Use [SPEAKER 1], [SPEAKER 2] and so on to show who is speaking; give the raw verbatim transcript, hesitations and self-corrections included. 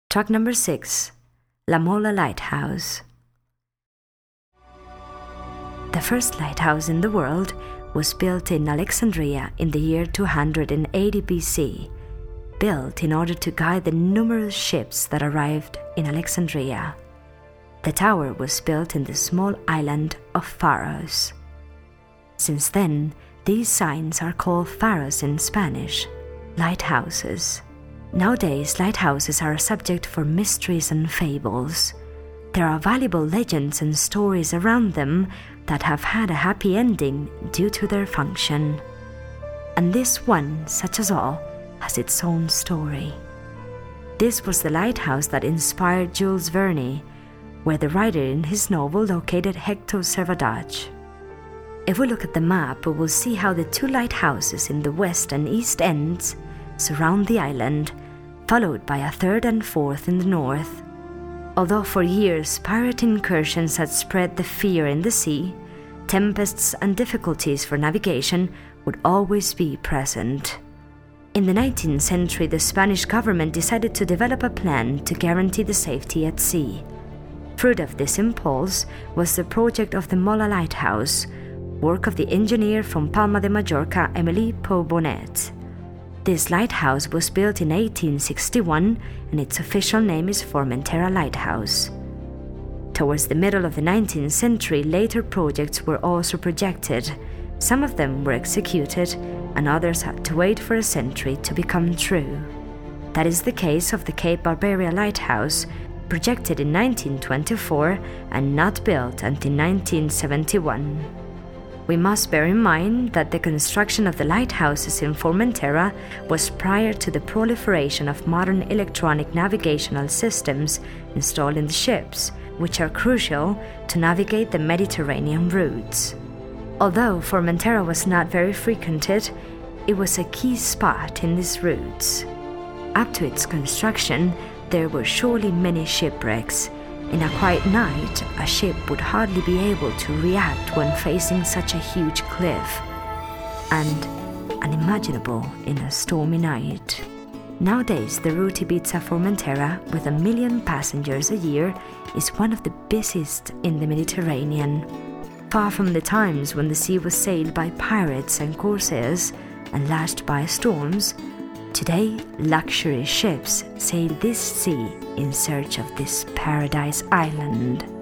[SPEAKER 1] Track number six, La Mola Lighthouse. The first lighthouse in the world was built in Alexandria in the year two hundred eighty B C, built in order to guide the numerous ships that arrived in Alexandria. The tower was built in the small island of Pharos. Since then, these signs are called pharos in Spanish, lighthouses. Nowadays, lighthouses are a subject for mysteries and fables. There are valuable legends and stories around them that have had a happy ending due to their function. And this one, such as all, has its own story. This was the lighthouse that inspired Jules Verne, where the writer in his novel located Hector Servadac. If we look at the map, we will see how the two lighthouses in the west and east ends surround the island, followed by a third and fourth in the north. Although for years pirate incursions had spread the fear in the sea, tempests and difficulties for navigation would always be present. In the nineteenth century, the Spanish government decided to develop a plan to guarantee the safety at sea. Fruit of this impulse was the project of the Mola Lighthouse, work of the engineer from Palma de Mallorca, Émile Pou Bonet. This lighthouse was built in eighteen sixty-one, and its official name is Formentera Lighthouse. Towards the middle of the nineteenth century, later projects were also projected. Some of them were executed, and others had to wait for a century to become true. That is the case of the Cape Barbaria Lighthouse, projected in nineteen twenty-four and not built until nineteen seventy-one. We must bear in mind that the construction of the lighthouses in Formentera was prior to the proliferation of modern electronic navigational systems installed in the ships, which are crucial to navigate the Mediterranean routes. Although Formentera was not very frequented, it was a key spot in these routes. Up to its construction, there were surely many shipwrecks. In a quiet night, a ship would hardly be able to react when facing such a huge cliff, and unimaginable in a stormy night. Nowadays, the route Ibiza-Formentera, with a million passengers a year, is one of the busiest in the Mediterranean. Far from the times when the sea was sailed by pirates and corsairs and lashed by storms, today luxury ships sail this sea in search of this paradise island.